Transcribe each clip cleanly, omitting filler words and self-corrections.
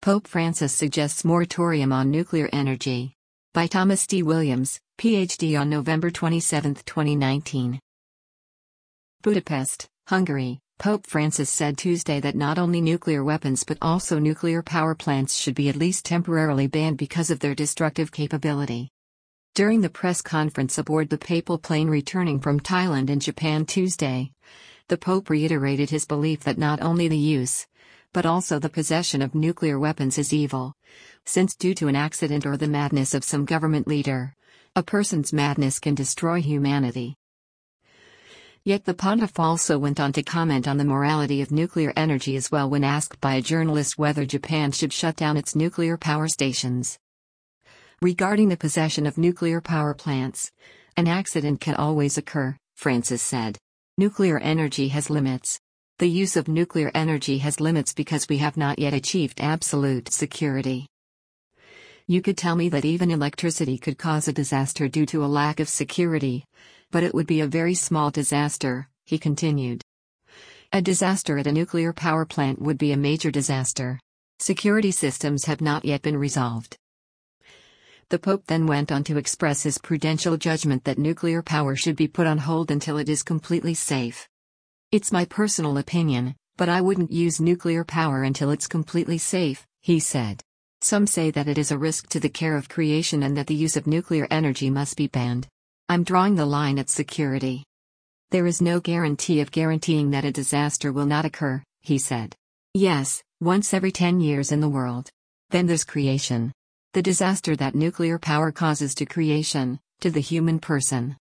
Pope Francis suggests moratorium on nuclear energy. By Thomas D. Williams, Ph.D. on November 27, 2019. Budapest, Hungary. Pope Francis said Tuesday that not only nuclear weapons but also nuclear power plants should be at least temporarily banned because of their destructive capability. During the press conference aboard the papal plane returning from Thailand and Japan Tuesday, the Pope reiterated his belief that not only the use, but also the possession of nuclear weapons is evil, since due to an accident or the madness of some government leader, a person's madness can destroy humanity. Yet the pontiff also went on to comment on the morality of nuclear energy as well when asked by a journalist whether Japan should shut down its nuclear power stations. Regarding the possession of nuclear power plants, an accident can always occur, Francis said. Nuclear energy has limits. The use of nuclear energy has limits because we have not yet achieved absolute security. You could tell me that even electricity could cause a disaster due to a lack of security, but it would be a very small disaster, he continued. A disaster at a nuclear power plant would be a major disaster. Security systems have not yet been resolved. The Pope then went on to express his prudential judgment that nuclear power should be put on hold until it is completely safe. It's my personal opinion, but I wouldn't use nuclear power until it's completely safe, he said. Some say that it is a risk to the care of creation and that the use of nuclear energy must be banned. I'm drawing the line at security. There is no guarantee of guaranteeing that a disaster will not occur, he said. Yes, once every 10 years in the world. Then there's creation. The disaster that nuclear power causes to creation, to the human person.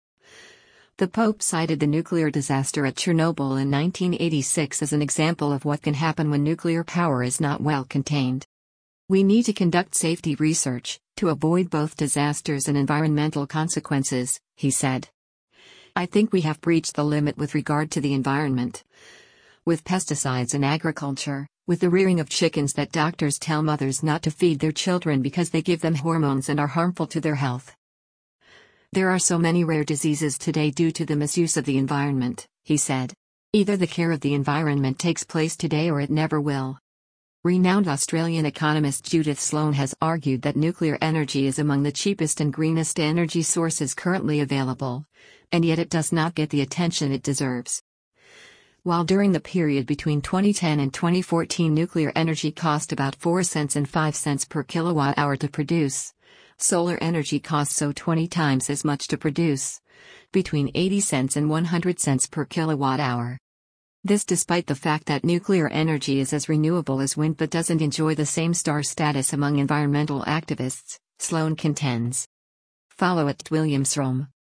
The Pope cited the nuclear disaster at Chernobyl in 1986 as an example of what can happen when nuclear power is not well contained. We need to conduct safety research, to avoid both disasters and environmental consequences, he said. I think we have reached the limit with regard to the environment. With pesticides in agriculture, with the rearing of chickens that doctors tell mothers not to feed their children because they give them hormones and are harmful to their health. There are so many rare diseases today due to the misuse of the environment, he said. Either the care of the environment takes place today or it never will. Renowned Australian economist Judith Sloan has argued that nuclear energy is among the cheapest and greenest energy sources currently available, and yet it does not get the attention it deserves. While during the period between 2010 and 2014 nuclear energy cost about 4 cents and 5 cents per kilowatt-hour to produce, solar energy costs 20 times as much to produce, between 80 cents and 100 cents per kilowatt-hour. This despite the fact that nuclear energy is as renewable as wind but doesn't enjoy the same star status among environmental activists, Sloan contends. Follow @WilliamsRome.